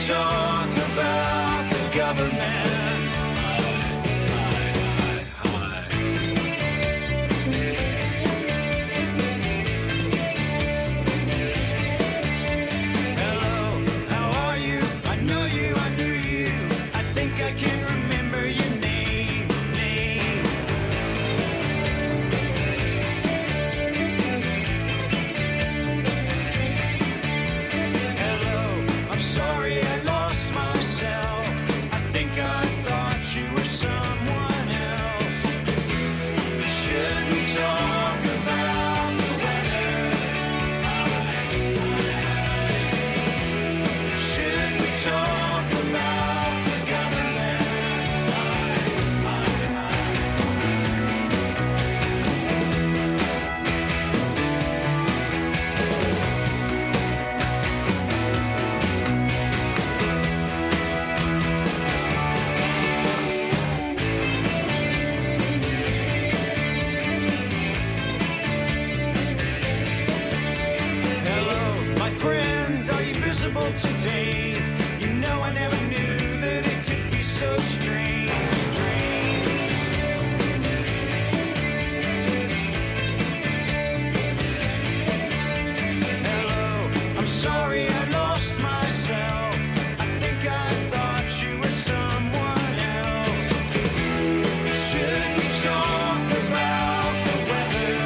talk about the government? Today, you know I never knew that it could be so strange, Hello, I'm sorry I lost myself. I think I thought you were someone else. Should we talk about the weather?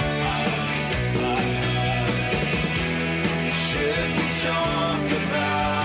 Should we talk about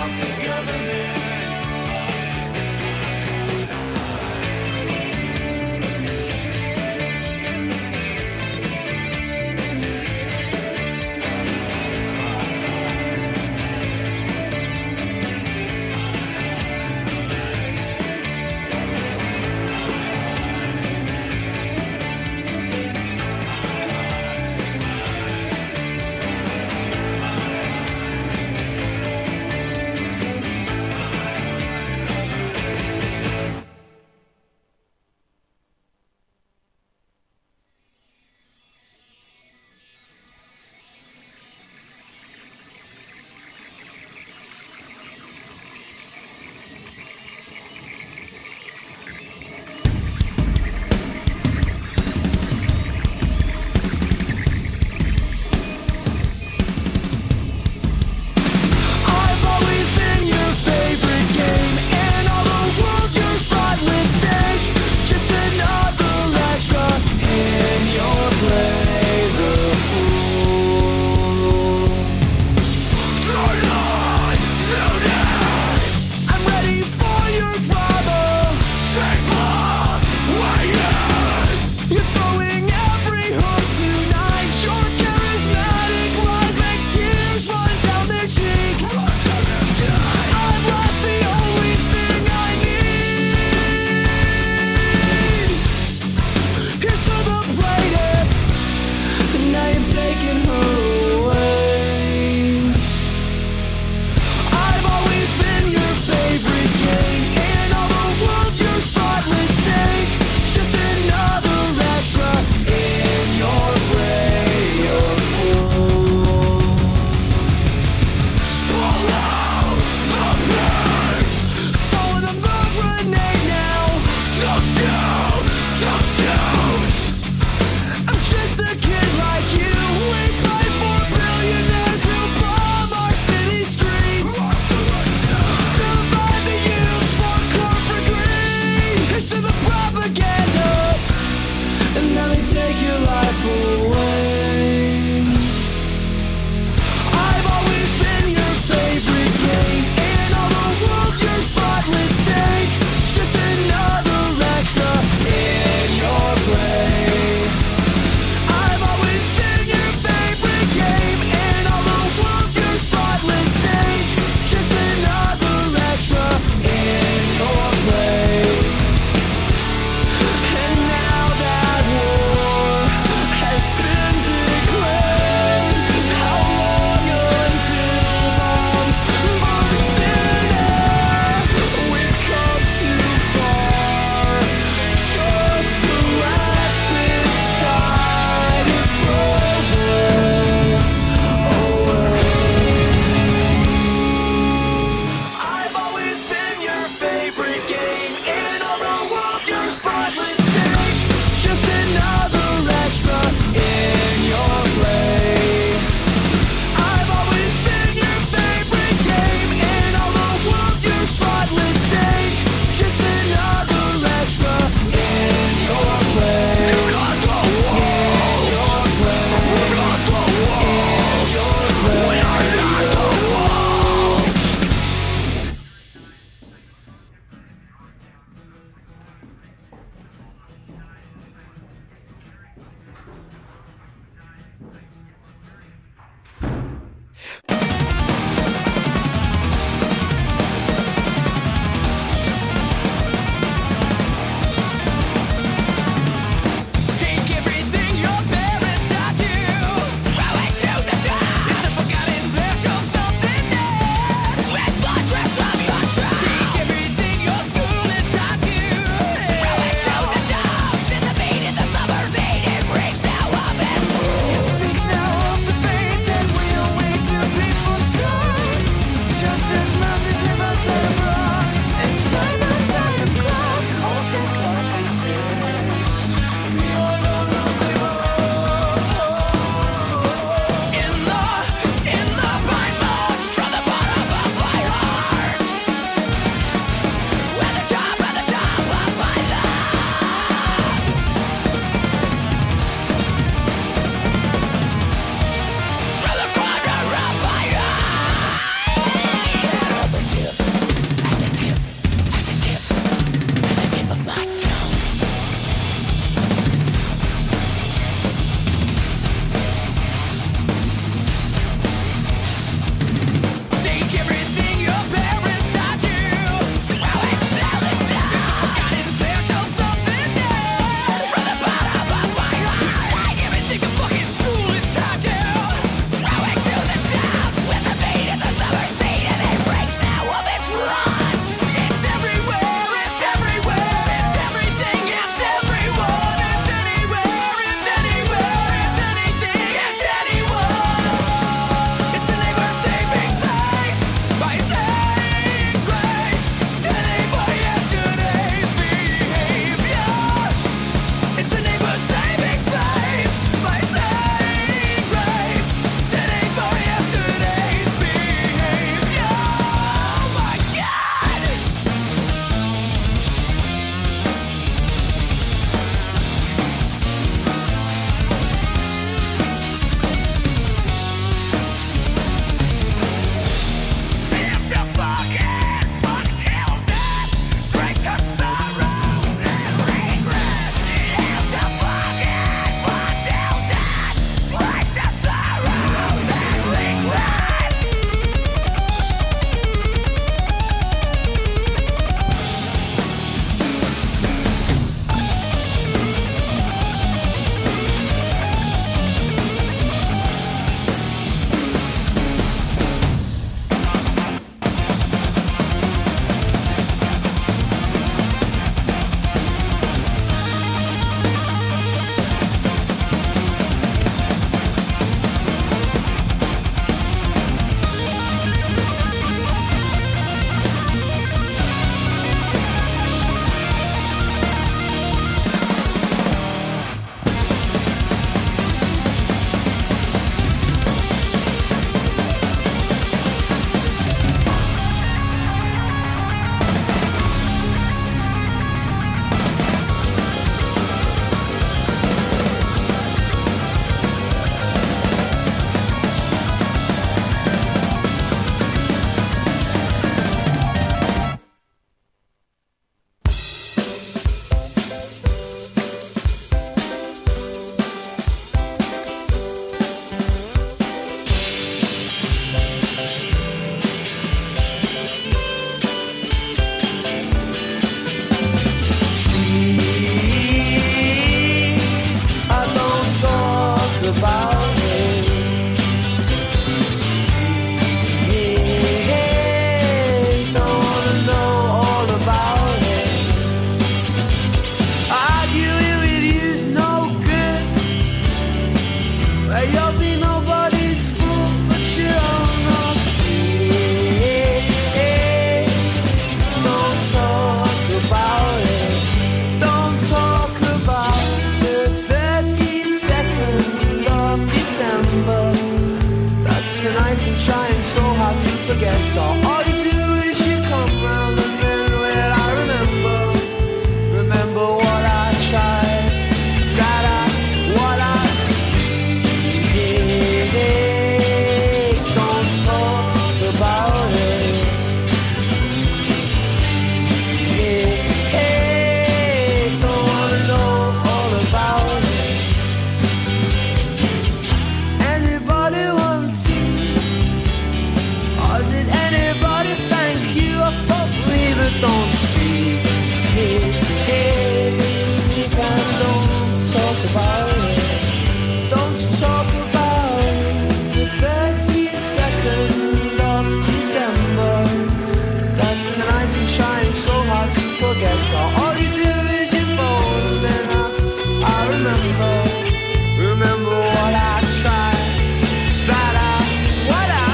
So all you do is you fold, and I remember what I tried, what I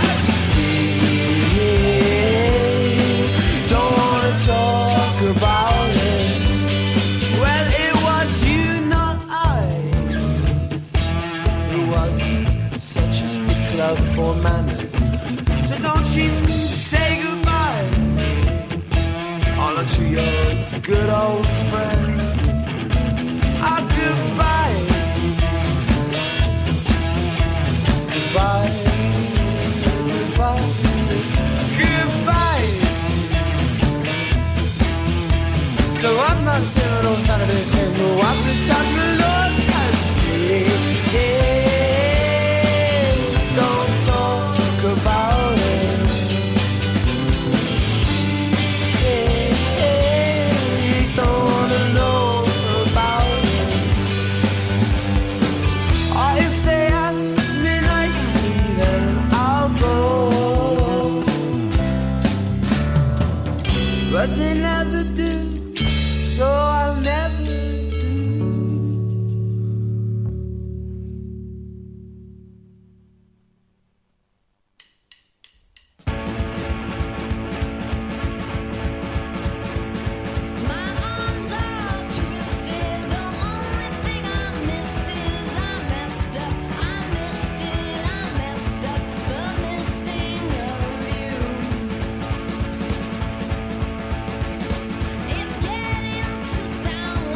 speak. Don't wanna talk about it. Well, it was you, not I, who was such a stickler for manners. So don't you say goodbye to your good old friend. Ah, goodbye, goodbye, goodbye, goodbye. So I'm not feeling no kind of this and no, I've been starting to look as don't talk about it. Don't wanna know about it. Or if they ask me nicely, then I'll go. But they never do, so I'll never do. It's getting to sound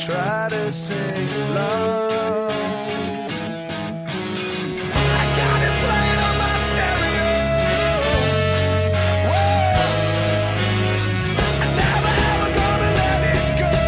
try to sing along. I got it playing on my stereo. Whoa. I'm never ever gonna let it go.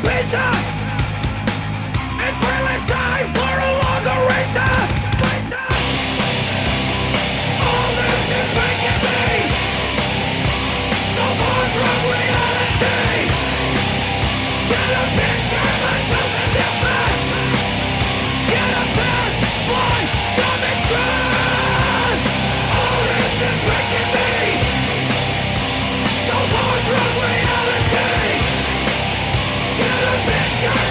pieces. It's really time for a longer recess. All this is making me so far from reality. Get a picture of myself in this mess. Get a pass by the mistress. All this is making me so far from reality. Get a picture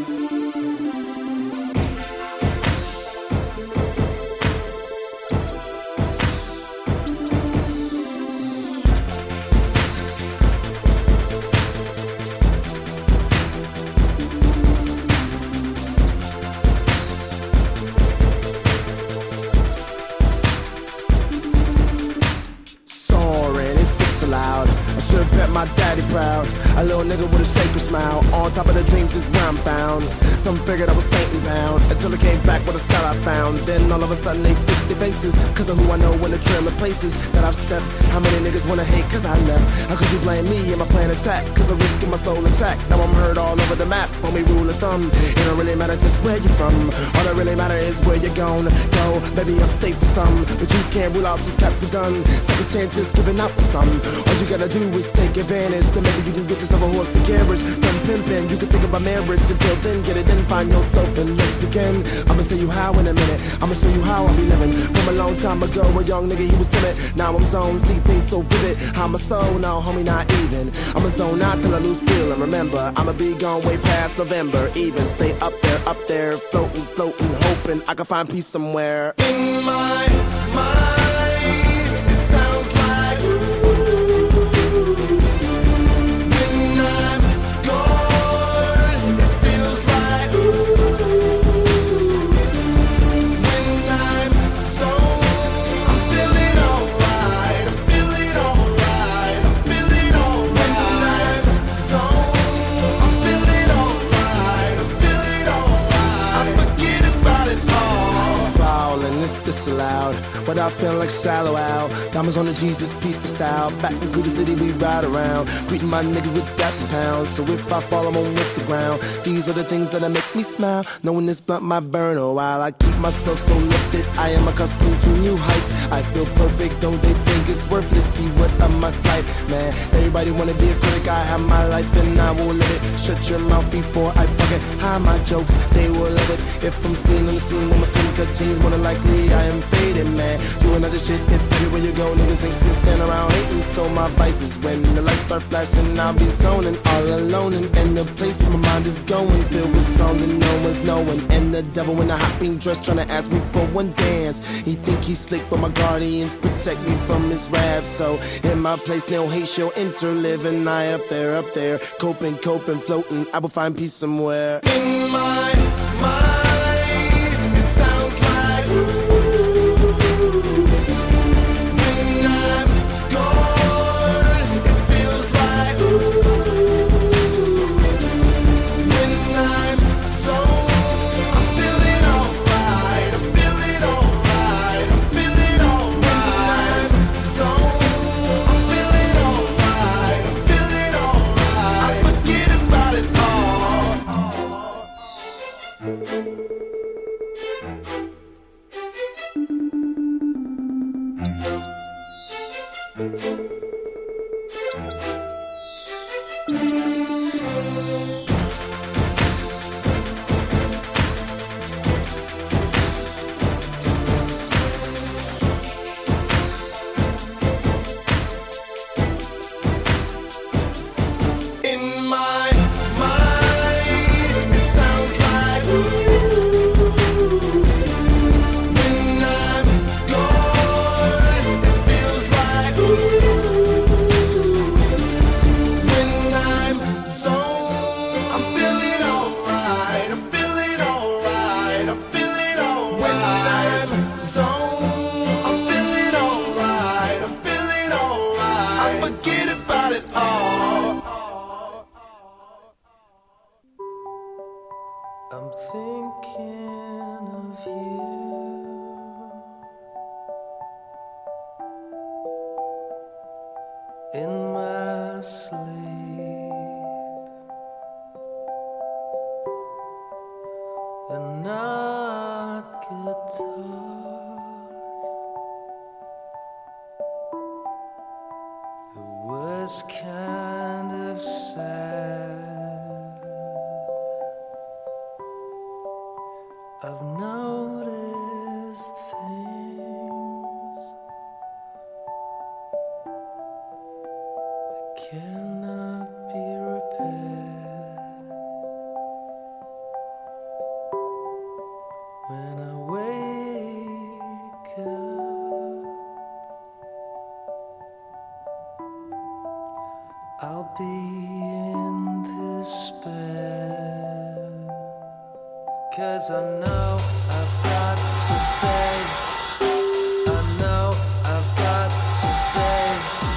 My daddy proud, a little nigga with a sacred smile. On top of the dreams is where I'm found. Some figured I was Satan bound until I came back with a style I found. Then all of a sudden they fixed their faces cause of who I know in the trail of places that I've stepped. How many niggas wanna hate cause I left? How could you blame me and my plan attack? Cause I'm risking my soul intact. Now I'm heard all over the map. Homie rule of thumb. It don't really matter just where you're from. All that really matter is where you're gonna go. Maybe I'm stay for some, but you can't rule out those caps for done. Second chances giving out for some. All you gotta do is take advantage. Then maybe you can get yourself a horse and carriage. Then pimpin', you can think about marriage. Until then, get it in, find yourself and let's begin. I'ma tell you how in a minute. I'ma show you how I be living. From a long time ago, a young nigga, he was timid. Now I'm zoned, see things so vivid. I'm a soul, now homie, not even. I'ma zone out till I lose feeling. Remember, I'ma be gone way past November. Even stay up there, floating, hoping I can find peace somewhere. In my mind, it sounds like when I'm gone, it feels like when I'm sold, I'm feeling alright, I'm feeling alright, I'm feeling alright. When I'm sold, I'm feeling alright, I'm feeling alright. I forget about it all. Ballin', it's disallowed, but I feel like shallow out. Diamonds on the Jesus, peace for style. Back in Cooper City, we ride around, greeting my niggas with that pounds. So if I fall, I'm on with the ground. These are the things that make me smile. Knowing this blunt might burn a while. I keep myself so lifted, I am accustomed to new heights. I feel perfect, don't they think it's worthless? See what I'm my flight, man. Everybody wanna be a critic, I have my life and I will live it. Shut your mouth before I fucking hide my jokes, they will love it. If I'm seen on the scene with my slim cut jeans, more than likely I am faded, man. Doing other shit, if everywhere you go, niggas ain't sit stand around hating. So my vices, when the lights start flashing, I'll be zoning all alone. And the place my mind is going, filled with songs that no one's knowing. And the devil in a hot pink dress trying to ask me for one dance. He think he's slick, but my guardians protect me from his wrath. So in my place, no hate shall enter, living I up there, coping, floating. I will find peace somewhere. In my mind, it sounds like when I'm gone, it feels like when I'm sold, I'm feeling alright, I'm feeling alright, I'm feeling alright. When I'm sold, I'm feeling alright, I'm feeling alright. I forget about it all. In my mind, it sounds like when I'm gone, it feels like when I'm sold, I'm feeling alright, I'm feeling alright, I'm feeling alright. When I'm sold, I'm feeling alright, I'm feeling alright. I forget about it all. I'm thinking of you in my sleep, and not guitars, the worst kind of sad. I've noticed things that cannot be repaired. I'll be in despair, 'cause I know I've got to say, I know I've got to say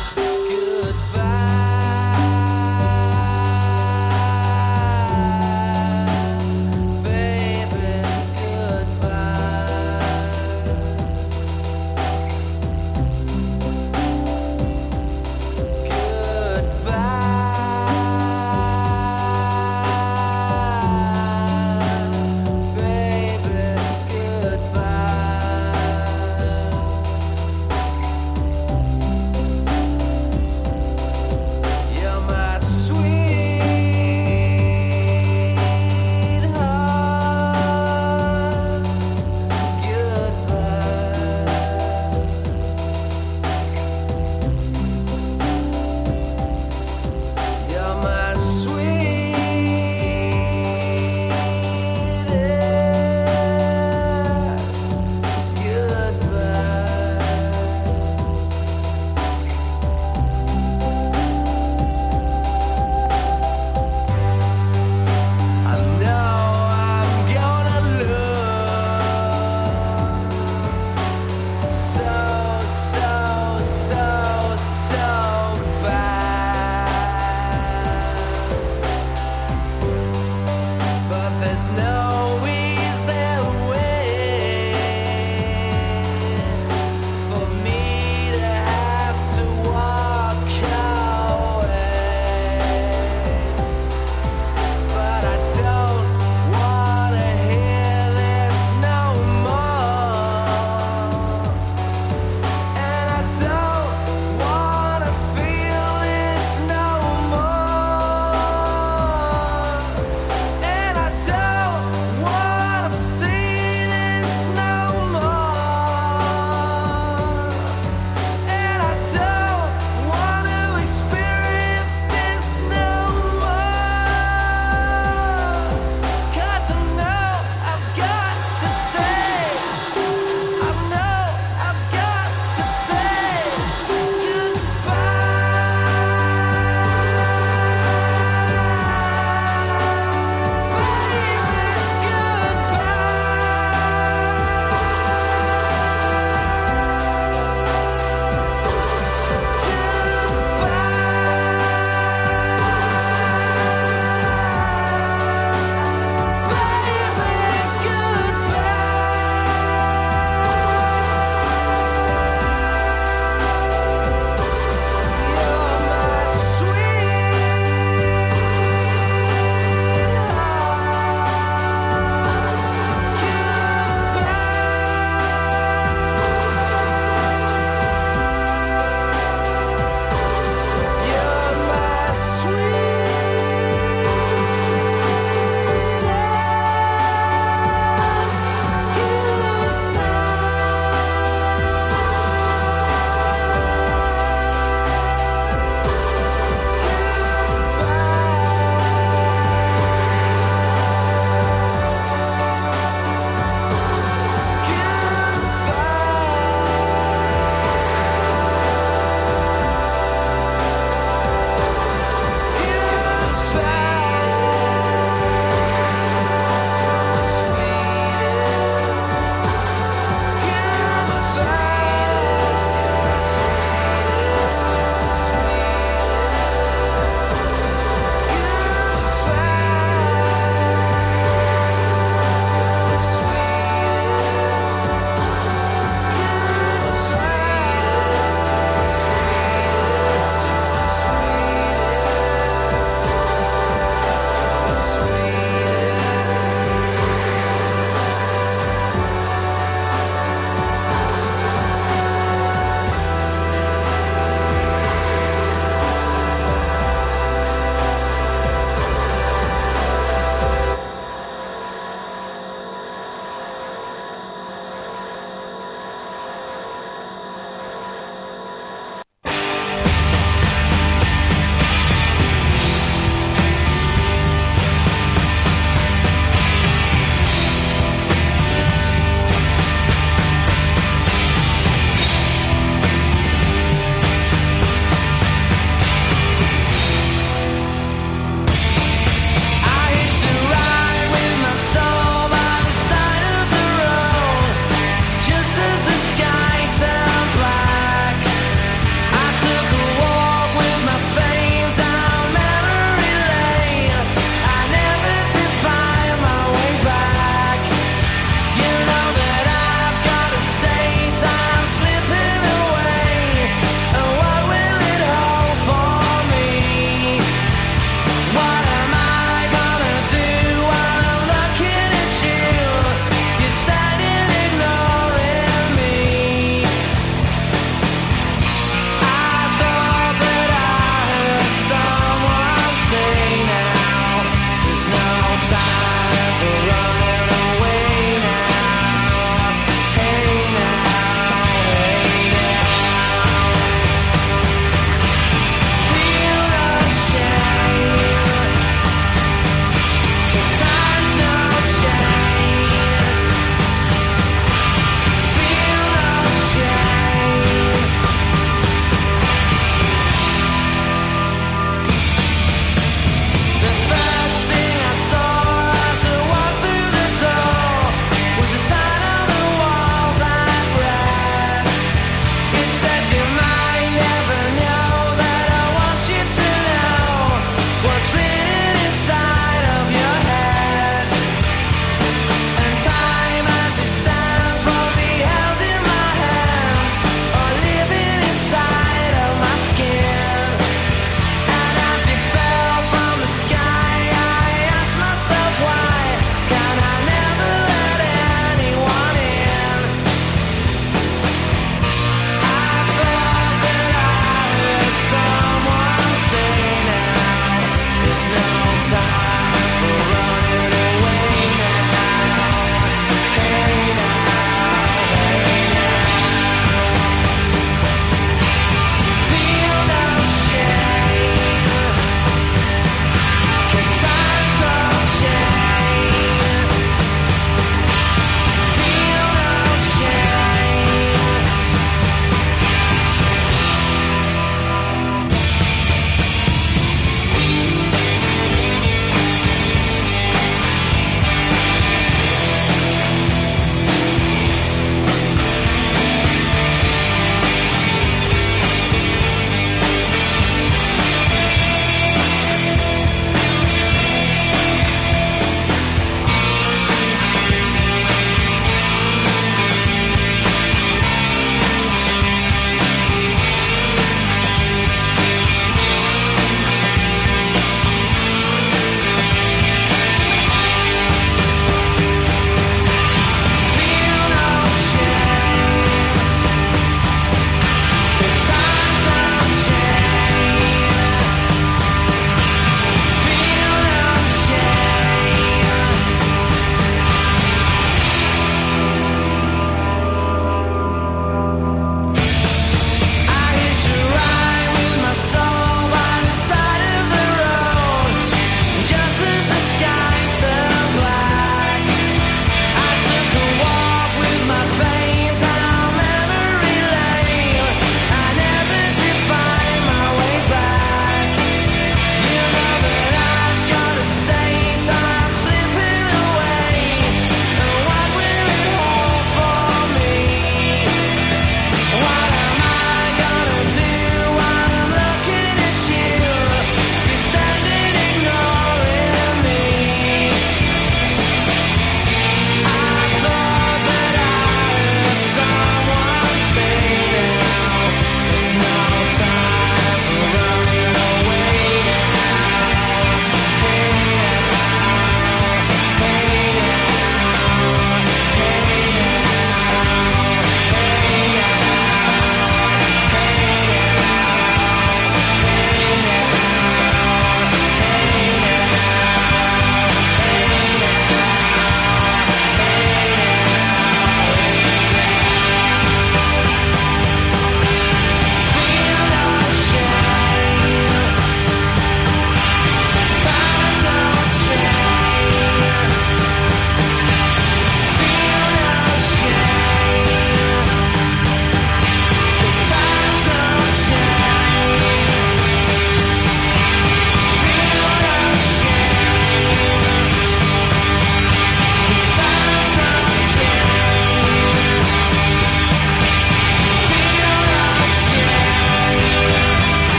goodbye, baby, goodbye, baby, goodbye.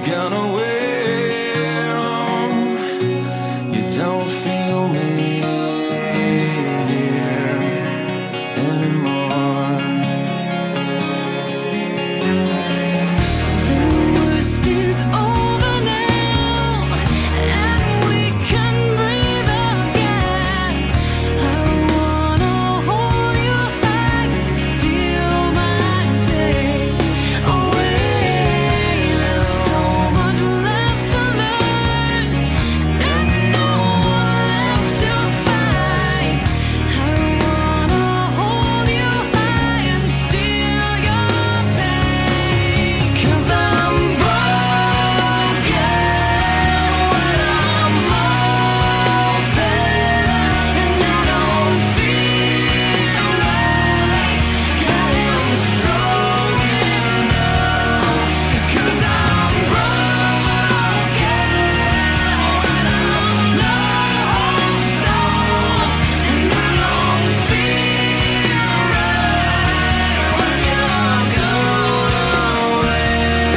gone away. You don't feel me here anymore. The worst is over now, and we can breathe again. I wanna hold you like steal my pain away. There's so much left to learn, and no one left to fight. I wanna hold you high and steal your pain. 'Cause I'm broken when I'm open, and I don't feel like I am strong enough. 'Cause I'm broken when I'm lonesome, and I don't feel right when you're gone away.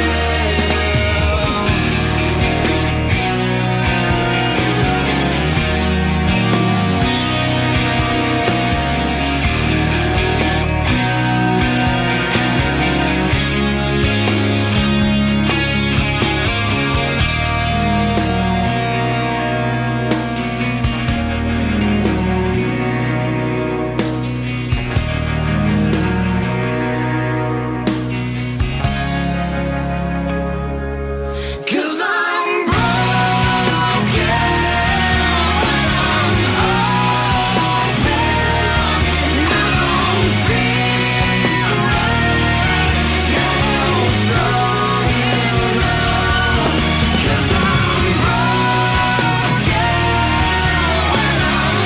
Cause I'm broken when I'm open, and I don't feel like I'm strong enough. 'Cause I'm broken when I'm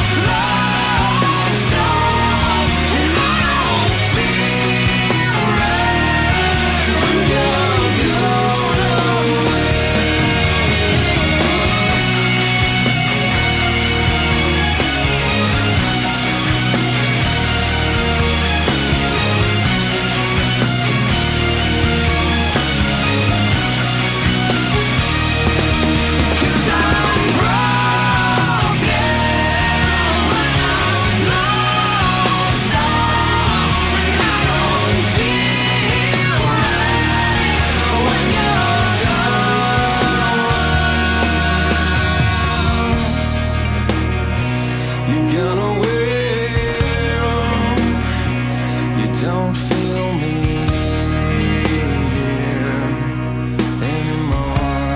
lonesome, and I don't feel right when you're gone away. Cause I'm broken when I'm lonesome, and I don't feel right when you're gone. You've gone away. You don't feel me here anymore.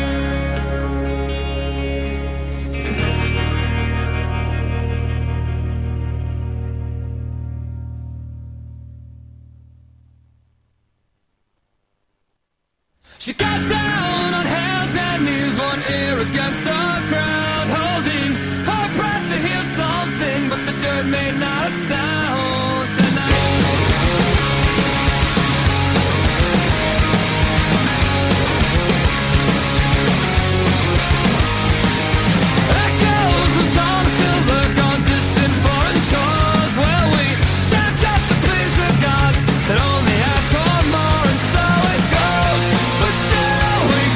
She got down on hands and knees, one ear against the ground, holding her breath to hear something, but the dirt made not a sound tonight. Echoes of songs still lurk on distant foreign shores, where we dance just to please the gods that only ask for more, and so it goes. But still we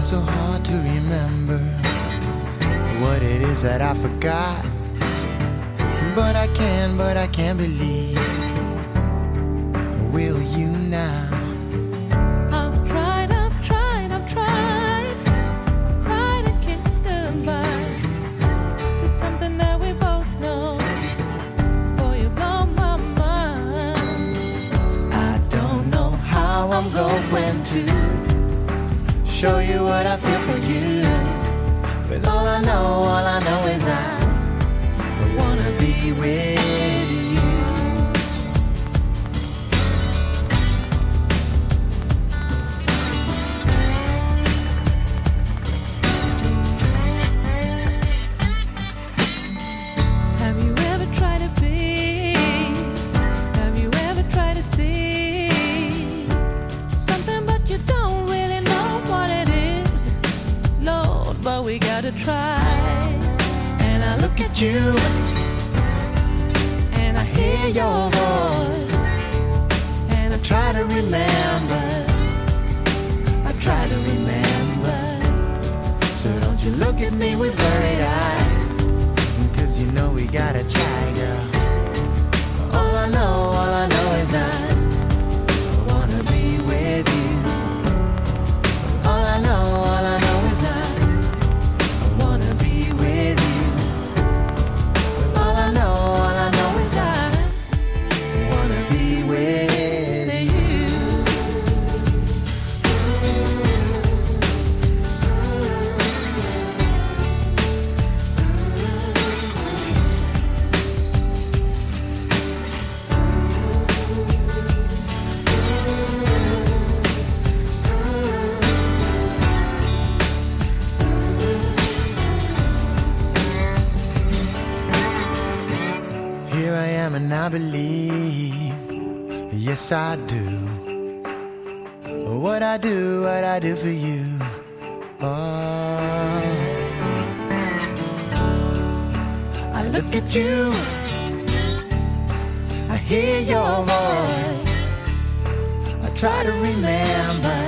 so hard to remember what it is that I forgot. But I can't believe. Will you now? I've tried to kiss goodbye to something that we both know. Boy, you blow my mind. I don't know how I'm going to show you what I feel for you. But all I know is I wanna be with you. Have you ever tried to be? Have you ever tried to see something but you don't really know what it is? Lord, but we gotta try. And I look at you and I hear your voice, and I try to remember. So don't you look at me with worried eyes, 'cause you know we gotta try, girl. All I know is I wanna be with you. All I know is I wanna be with you. All I know is I wanna be with you. Here I am and I believe, yes I do. What I do for you. Oh, I look at you, I hear your voice, I try to remember.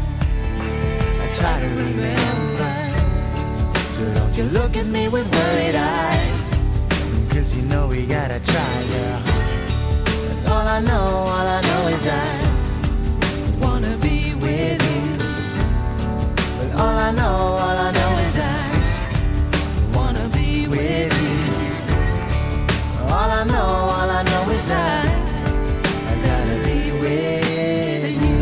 So don't you look at me with worried eyes, 'cause you know we gotta try, girl. But all I know is I wanna be with you. But all I know is I wanna be with you. All I know is I gotta be with you.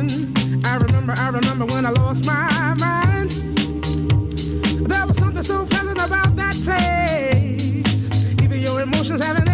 I remember when I lost my mind. There was something so pleasant about that place. Even your emotions having